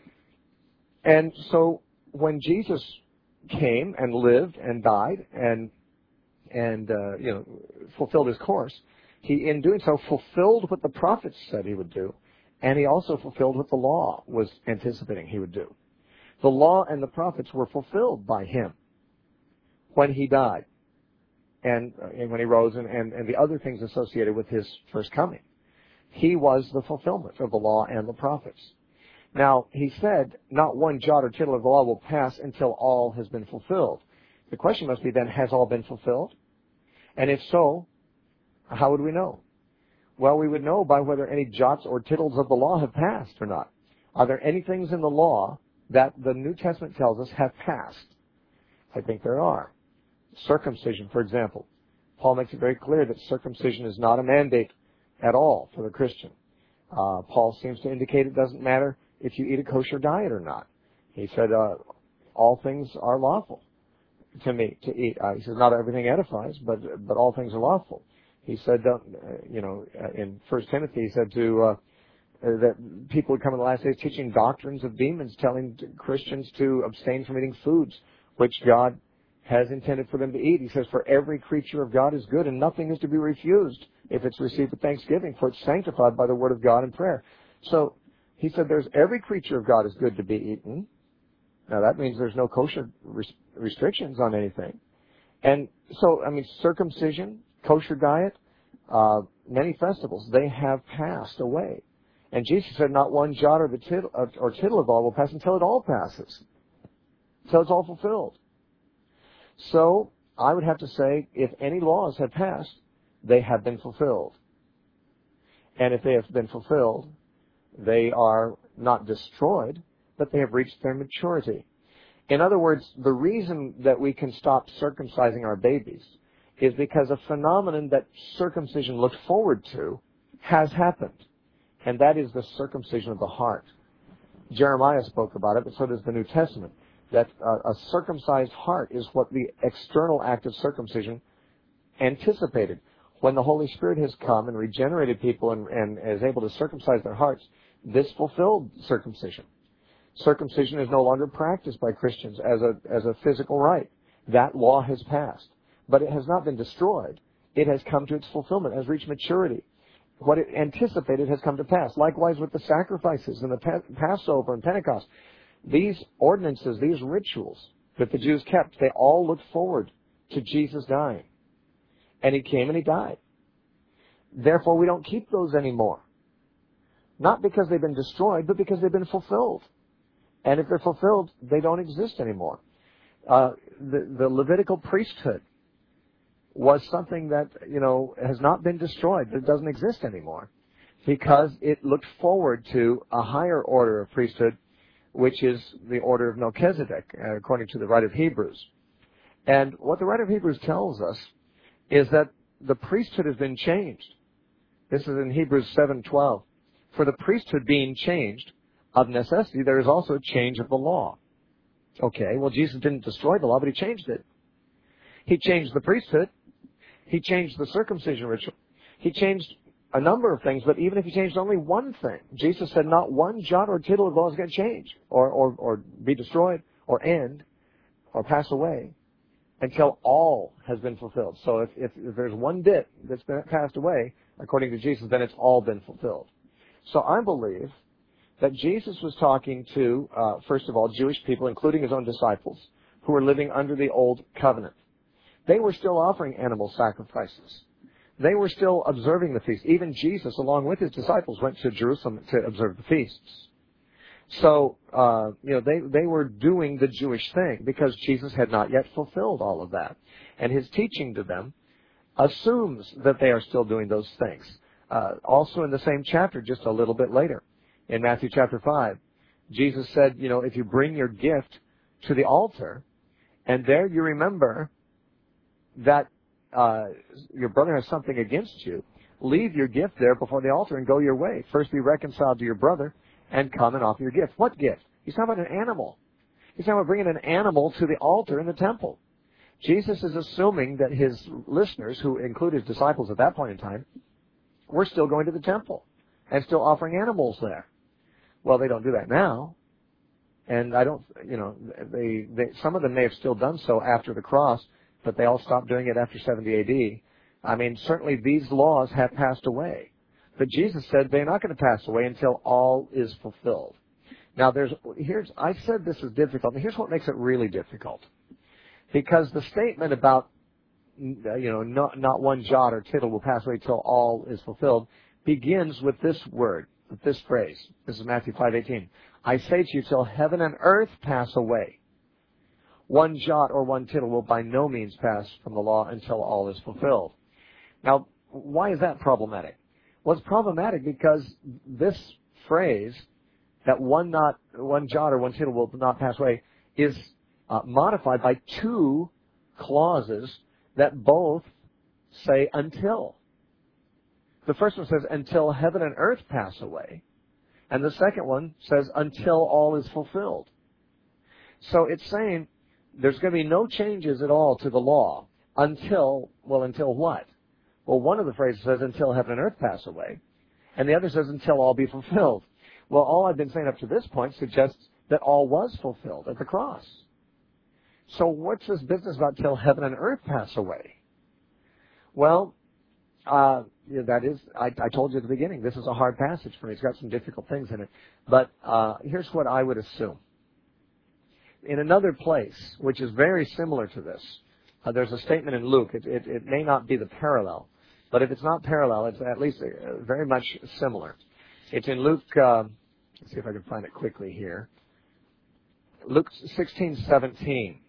And so when Jesus came and lived and died and and uh, you know fulfilled his course, he in doing so fulfilled what the prophets said he would do, and he also fulfilled what the law was anticipating he would do. The law and the prophets were fulfilled by him when he died and, uh, and when he rose and, and, and the other things associated with his first coming. He was the fulfillment of the law and the prophets. Now, he said, not one jot or tittle of the law will pass until all has been fulfilled. The question must be then, has all been fulfilled? And if so, how would we know? Well, we would know by whether any jots or tittles of the law have passed or not. Are there any things in the law that the New Testament tells us have passed? I think there are. Circumcision, for example. Paul makes it very clear that circumcision is not a mandate at all for the Christian. Uh, Paul seems to indicate it doesn't matter if you eat a kosher diet or not. He said, uh, all things are lawful to me to eat. Uh, he says, not everything edifies, but but all things are lawful. He said, uh, you know, in First Timothy, he said to uh, that people would come in the last days teaching doctrines of demons, telling Christians to abstain from eating foods which God has intended for them to eat. He says, for every creature of God is good, and nothing is to be refused if it's received with thanksgiving, for it's sanctified by the word of God and prayer. So he said there's every creature of God is good to be eaten. Now that means there's no kosher res- restrictions on anything. And so, I mean, circumcision, kosher diet, uh, many festivals, they have passed away. And Jesus said not one jot or, the tittle, or tittle of all will pass until it all passes, until it's all fulfilled. So I would have to say if any laws have passed, they have been fulfilled. And if they have been fulfilled, they are not destroyed, but they have reached their maturity. In other words, the reason that we can stop circumcising our babies is because a phenomenon that circumcision looked forward to has happened, and that is the circumcision of the heart. Jeremiah spoke about it, but so does the New Testament, that uh, a circumcised heart is what the external act of circumcision anticipated. When the Holy Spirit has come and regenerated people and, and is able to circumcise their hearts, this fulfilled circumcision. Circumcision is no longer practiced by Christians as a as a physical rite. That law has passed. But it has not been destroyed. It has come to its fulfillment, has reached maturity. What it anticipated has come to pass. Likewise with the sacrifices and the pa- Passover and Pentecost. These ordinances, these rituals that the Jews kept, they all looked forward to Jesus dying. And he came and he died. Therefore, we don't keep those anymore. Not because they've been destroyed, but because they've been fulfilled. And if they're fulfilled, they don't exist anymore. Uh, the, the Levitical priesthood was something that, you know, has not been destroyed. It doesn't exist anymore because it looked forward to a higher order of priesthood, which is the order of Melchizedek, according to the rite of Hebrews. And what the rite of Hebrews tells us is that the priesthood has been changed. This is in Hebrews seven twelve. For the priesthood being changed, of necessity, there is also a change of the law. Okay, well, Jesus didn't destroy the law, but he changed it. He changed the priesthood. He changed the circumcision ritual. He changed a number of things, but even if he changed only one thing, Jesus said not one jot or tittle of the law is going to change or, or, or be destroyed or end or pass away until all has been fulfilled. So if, if, if there's one bit that's been passed away, according to Jesus, then it's all been fulfilled. So I believe that Jesus was talking to, uh, first of all, Jewish people, including his own disciples, who were living under the old covenant. They were still offering animal sacrifices. they were still observing the feast. Even Jesus, along with his disciples, went to Jerusalem to observe the feasts. So, uh, you know, they, they were doing the Jewish thing because Jesus had not yet fulfilled all of that. And his teaching to them assumes that they are still doing those things. Uh, also in the same chapter, just a little bit later, in Matthew chapter five, Jesus said, you know, if you bring your gift to the altar, and there you remember that uh, your brother has something against you, leave your gift there before the altar and go your way. First be reconciled to your brother, and come and offer your gift. What gift? He's talking about an animal. He's talking about bringing an animal to the altar in the temple. Jesus is assuming that his listeners, who include his disciples at that point in time, were still going to the temple and still offering animals there. Well, they don't do that now. And I don't, you know, they, they, some of them may have still done so after the cross, but they all stopped doing it after seventy A D. I mean, certainly these laws have passed away. But Jesus said they're not going to pass away until all is fulfilled. Now, there's here's I said this is difficult, and here's what makes it really difficult. Because the statement about, you know, not, not one jot or tittle will pass away until all is fulfilled begins with this word, with this phrase. This is Matthew five eighteen. I say to you, till heaven and earth pass away, one jot or one tittle will by no means pass from the law until all is fulfilled. Now, why is that problematic? Well, it's problematic because this phrase, that one not one jot or one tittle will not pass away, is uh, modified by two clauses that both say until. The first one says until heaven and earth pass away, and the second one says until all is fulfilled. So it's saying there's going to be no changes at all to the law until, well, until what? Well, one of the phrases says until heaven and earth pass away, and the other says until all be fulfilled. Well, all I've been saying up to this point suggests that all was fulfilled at the cross. So what's this business about till heaven and earth pass away? Well, uh, yeah, that is, I, I told you at the beginning, this is a hard passage for me. It's got some difficult things in it. But uh, here's what I would assume. In another place, which is very similar to this, uh, there's a statement in Luke. It, it, it may not be the parallel. But if it's not parallel, it's at least uh, very much similar. It's in Luke, uh, let's see if I can find it quickly here. Luke sixteen seventeen.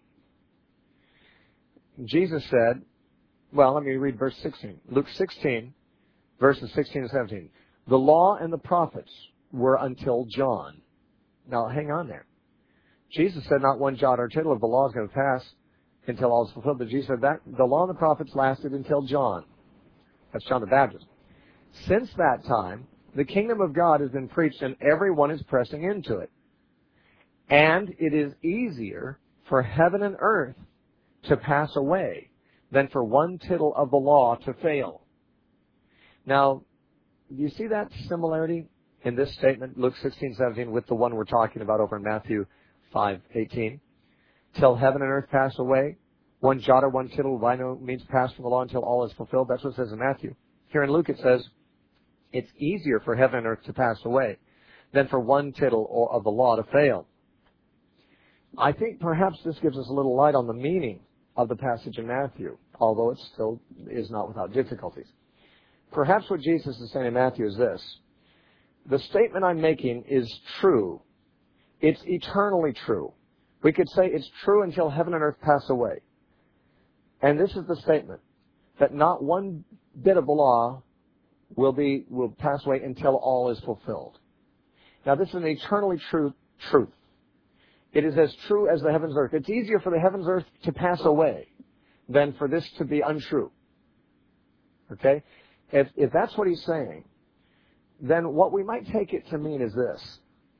Jesus said, well, let me read verse sixteen. Luke sixteen, verses sixteen and seventeen. The law and the prophets were until John. Now, hang on there. Jesus said not one jot or tittle of the law is going to pass until all is fulfilled. But Jesus said that the law and the prophets lasted until John. That's John the Baptist. Since that time, the kingdom of God has been preached and everyone is pressing into it. And it is easier for heaven and earth to pass away than for one tittle of the law to fail. Now, do you see that similarity in this statement, Luke sixteen seventeen, with the one we're talking about over in Matthew five eighteen? Till heaven and earth pass away, one jot or one tittle will by no means pass from the law until all is fulfilled. That's what it says in Matthew. Here in Luke it says, it's easier for heaven and earth to pass away than for one tittle of the law to fail. I think perhaps this gives us a little light on the meaning of the passage in Matthew, although it still is not without difficulties. Perhaps what Jesus is saying in Matthew is this. The statement I'm making is true. It's eternally true. We could say it's true until heaven and earth pass away. And this is the statement, that not one bit of the law will be will pass away until all is fulfilled. Now, this is an eternally true truth. It is as true as the heavens and earth. It's easier for the heavens and earth to pass away than for this to be untrue. Okay? If, if that's what he's saying, then what we might take it to mean is this.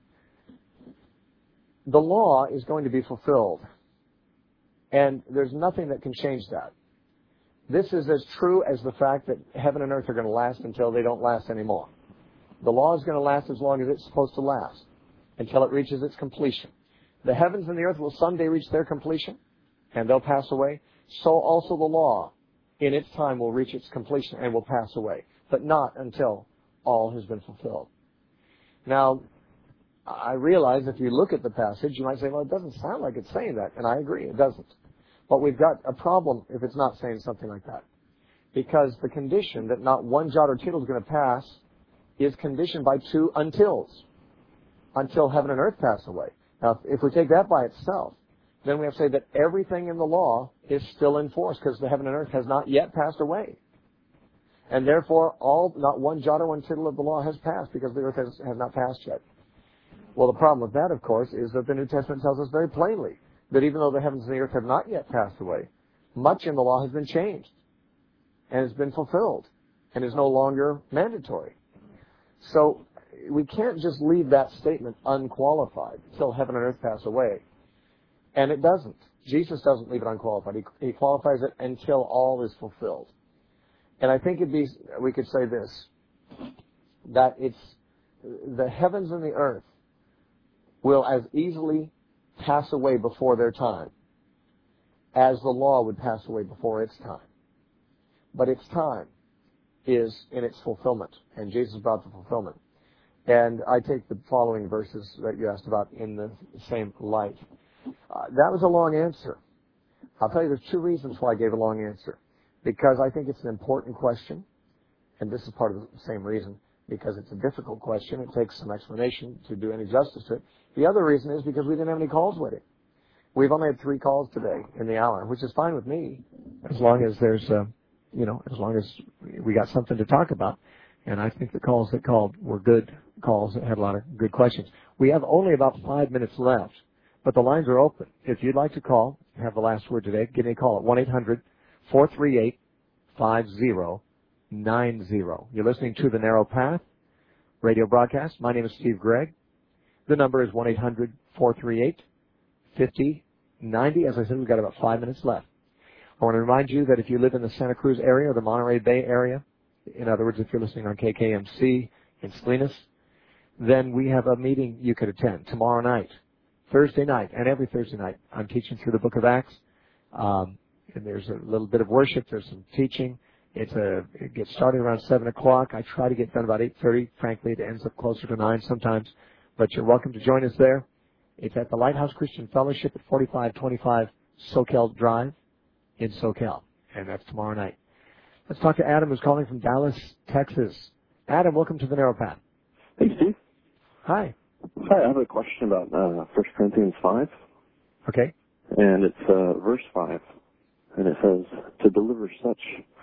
The law is going to be fulfilled, and there's nothing that can change that. This is as true as the fact that heaven and earth are going to last until they don't last anymore. The law is going to last as long as it's supposed to last, until it reaches its completion. The heavens and the earth will someday reach their completion, and they'll pass away. So also the law, in its time, will reach its completion and will pass away, but not until all has been fulfilled. Now, I realize if you look at the passage, you might say, well, it doesn't sound like it's saying that, and I agree, it doesn't. But we've got a problem if it's not saying something like that. because the condition that not one jot or tittle is going to pass is conditioned by two untils. Until heaven and earth pass away. Now, if we take that by itself, then we have to say that everything in the law is still in force because the heaven and earth has not yet passed away. And therefore, all, not one jot or one tittle of the law has passed because the earth has, has not passed yet. Well, the problem with that, of course, is that the New Testament tells us very plainly that even though the heavens and the earth have not yet passed away, much in the law has been changed and has been fulfilled and is no longer mandatory. So we can't just leave that statement unqualified till heaven and earth pass away. And it doesn't. Jesus doesn't leave it unqualified. He, he qualifies it until all is fulfilled. And I think it'd be, we could say this, that it's the heavens and the earth will as easily pass away before their time as the law would pass away before its time. But its time is in its fulfillment, and Jesus brought the fulfillment. And I take the following verses that you asked about in the same light. Uh, that was a long answer. I'll tell you there's two reasons why I gave a long answer. Because I think it's an important question, and this is part of the same reason, because it's a difficult question. It takes some explanation to do any justice to it. The other reason is because we didn't have any calls waiting. We've only had three calls today in the hour, which is fine with me, as long as there's, uh, you know, as long as we got something to talk about. And I think the calls that called were good calls that had a lot of good questions. We have only about five minutes left, but the lines are open. If you'd like to call, have the last word today, give me a call at one eight hundred four three eight five zero nine zero. You're listening to The Narrow Path radio broadcast. My name is Steve Gregg. The number is one eight hundred four three eight five zero nine zero. As I said, we've got about five minutes left. I want to remind you that if you live in the Santa Cruz area or the Monterey Bay area, in other words, if you're listening on K K M C in Salinas, then we have a meeting you could attend tomorrow night, Thursday night, and every Thursday night. I'm teaching through the book of Acts, um, and there's a little bit of worship. There's some teaching. It's a, it gets started around seven o'clock. I try to get done about eight thirty. Frankly, it ends up closer to nine sometimes, but you're welcome to join us there. It's at the Lighthouse Christian Fellowship at forty-five twenty-five Soquel Drive in Soquel, and that's tomorrow night. Let's talk to Adam, who's calling from Dallas, Texas. Adam, welcome to The Narrow Path. Hey, Steve. Hi. Hi, I have a question about uh, First Corinthians five. Okay. And it's uh, verse five. And it says, to deliver such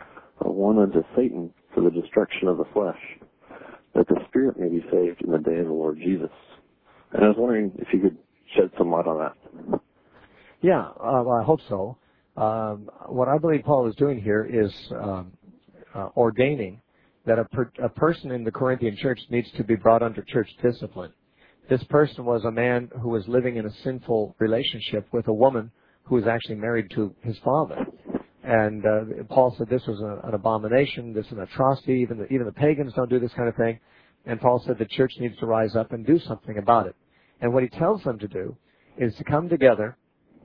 a one unto Satan for the destruction of the flesh, that the spirit may be saved in the day of the Lord Jesus. And I was wondering if you could shed some light on that. Yeah, uh, well, I hope so. Um, what I believe Paul is doing here is um, uh, ordaining that a, per, a person in the Corinthian church needs to be brought under church discipline. This person was a man who was living in a sinful relationship with a woman who was actually married to his father. And uh, Paul said this was a, an abomination, this is an atrocity, even the, even the pagans don't do this kind of thing. And Paul said the church needs to rise up and do something about it. And what he tells them to do is to come together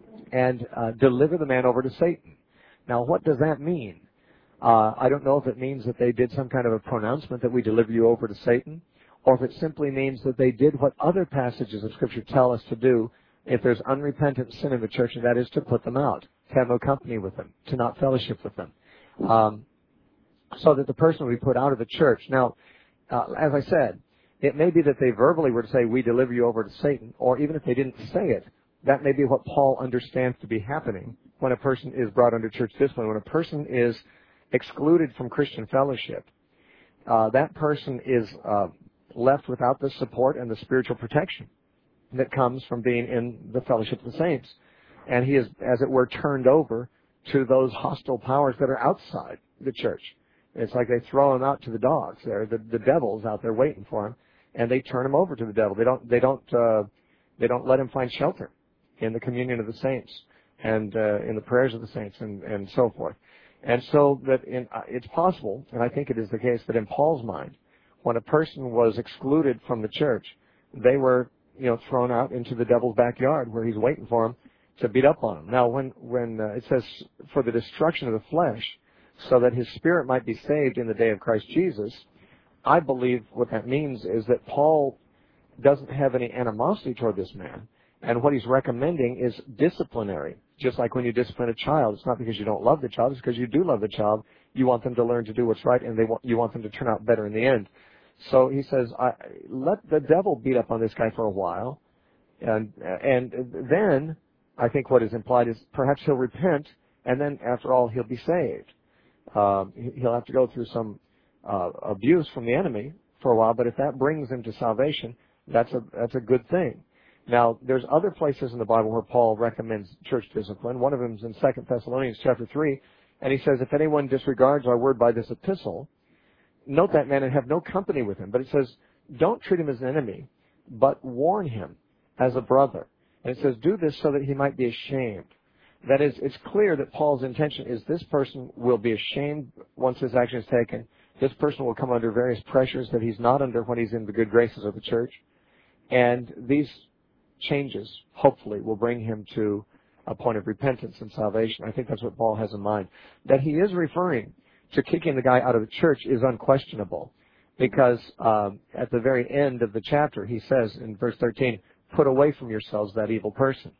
and uh, deliver the man over to Satan. Now, what does that mean? Uh, I don't know if it means that they did some kind of a pronouncement that we deliver you over to Satan, or if it simply means that they did what other passages of Scripture tell us to do if there's unrepentant sin in the church, and that is to put them out, to have no company with them, to not fellowship with them, um, so that the person will be put out of the church. Now, uh, as I said, it may be that they verbally were to say, we deliver you over to Satan, or even if they didn't say it, that may be what Paul understands to be happening when a person is brought under church discipline. When a person is excluded from Christian fellowship, uh, that person is uh, left without the support and the spiritual protection that comes from being in the fellowship of the saints. And he is, as it were, turned over to those hostile powers that are outside the church. It's like they throw him out to the dogs. There, the, the devil's out there waiting for him, and they turn him over to the devil. They don't, they don't, uh, they don't let him find shelter in the communion of the saints and uh, in the prayers of the saints and, and so forth. And so that in, uh, it's possible, and I think it is the case, that in Paul's mind, when a person was excluded from the church, they were, you know, thrown out into the devil's backyard where he's waiting for them to beat up on them. Now, when, when uh, it says for the destruction of the flesh, so that his spirit might be saved in the day of Christ Jesus, I believe what that means is that Paul doesn't have any animosity toward this man, and what he's recommending is disciplinary. Just like when you discipline a child, it's not because you don't love the child, it's because you do love the child, You want them to learn to do what's right, and they want, you want them to turn out better in the end. So he says, I, let the devil beat up on this guy for a while, and and then I think what is implied is perhaps he'll repent, and then after all, he'll be saved. Um, he'll have to go through some uh, abuse from the enemy for a while, but if that brings him to salvation, that's a that's a good thing. Now, there's other places in the Bible where Paul recommends church discipline. One of them is in Second Thessalonians chapter three, and he says, if anyone disregards our word by this epistle, note that man and have no company with him. But it says, don't treat him as an enemy, but warn him as a brother. And it says, do this so that he might be ashamed. That is, it's clear that Paul's intention is this person will be ashamed once his action is taken. This person will come under various pressures that he's not under when he's in the good graces of the church. And these changes, hopefully, will bring him to a point of repentance and salvation. I think that's what Paul has in mind. That he is referring to kicking the guy out of the church is unquestionable, because um, at the very end of the chapter, he says in verse thirteen, put away from yourselves that evil person.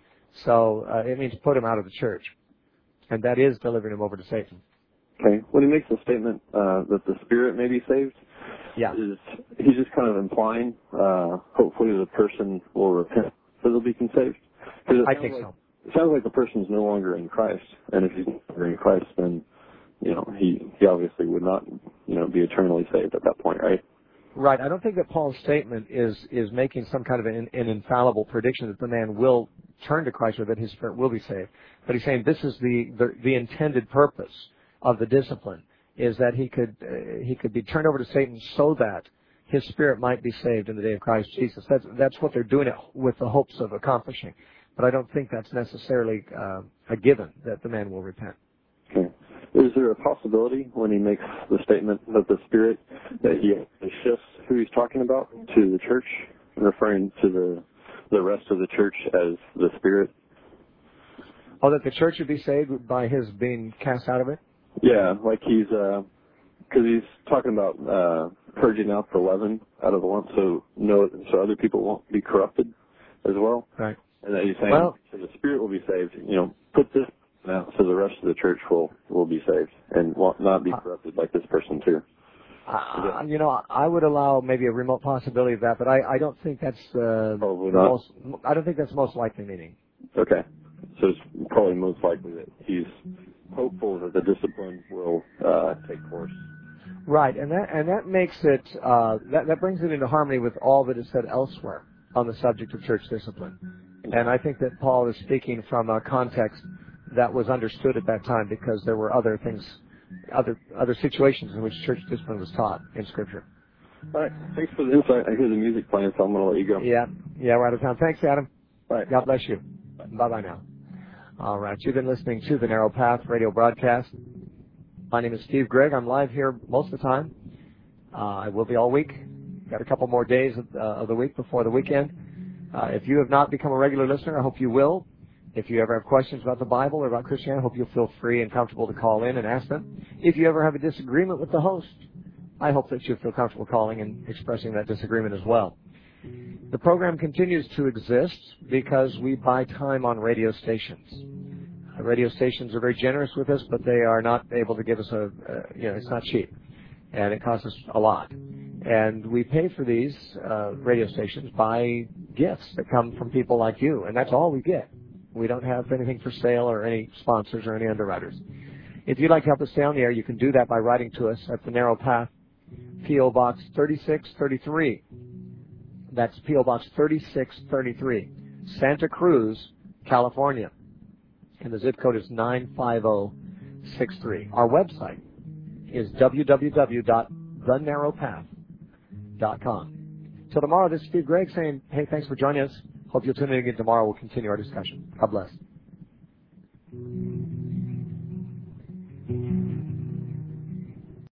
So uh, it means put him out of the church, and that is delivering him over to Satan. Okay. When he makes the statement uh, that the spirit may be saved, yeah, is he's just kind of implying uh, hopefully the person will repent so they'll be saved? I think like, so. It sounds like the person's no longer in Christ, and if he's no longer in Christ, then you know he he obviously would not you know be eternally saved at that point, right? Right. I don't think that Paul's statement is is making some kind of an, an infallible prediction that the man will turn to Christ or that his spirit will be saved. But he's saying this is the the, the intended purpose of the discipline, is that he could uh, he could be turned over to Satan so that his spirit might be saved in the day of Christ Jesus. That's that's what they're doing it with the hopes of accomplishing. But I don't think that's necessarily uh, a given that the man will repent. Okay. Is there a possibility when he makes the statement that the spirit that he shifts who he's talking about to the church, referring to the the rest of the church as the spirit? Oh, that the church would be saved by his being cast out of it? Yeah, like he's, because uh, he's talking about uh, purging out the leaven out of the lump, so no, so other people won't be corrupted as well. Right. And that he's saying, well, so the spirit will be saved. You know, put this out so the rest of the church will will be saved and will not be corrupted like this person too. Uh, you know, I would allow maybe a remote possibility of that, but I, I don't think that's uh, Probably the not. most. I don't think that's the most likely meaning. Okay, so it's probably most likely that he's hopeful that the discipline will uh, take course. Right, and that and that makes it uh, that that brings it into harmony with all that is said elsewhere on the subject of church discipline. And I think that Paul is speaking from a context that was understood at that time, because there were other things, other other situations in which church discipline was taught in Scripture. All right, thanks for the insight. I hear the music playing, so I'm going to let you go. Yeah, yeah, we're out of time. Thanks, Adam. All right. God bless you. Bye bye now. All right, you've been listening to the Narrow Path radio broadcast. My name is Steve Gregg. I'm live here most of the time. Uh, I will be all week. Got a couple more days of, uh, of the week before the weekend. Uh, if you have not become a regular listener, I hope you will. If you ever have questions about the Bible or about Christianity, I hope you'll feel free and comfortable to call in and ask them. If you ever have a disagreement with the host, I hope that you'll feel comfortable calling and expressing that disagreement as well. The program continues to exist because we buy time on radio stations. Uh, radio stations are very generous with us, but they are not able to give us a, uh, you know, it's not cheap. And it costs us a lot. And we pay for these uh, radio stations by gifts that come from people like you, and that's all we get. We don't have anything for sale or any sponsors or any underwriters. If you'd like to help us stay on the air, you can do that by writing to us at the Narrow Path, P O Box thirty-six thirty-three. That's P O Box thirty-six thirty-three, Santa Cruz, California. And the zip code is nine five zero six three. Our website is w w w dot the narrow path dot com. Till tomorrow, this is Steve Gregg saying, hey, thanks for joining us. Hope you'll tune in again tomorrow. We'll continue our discussion. God bless.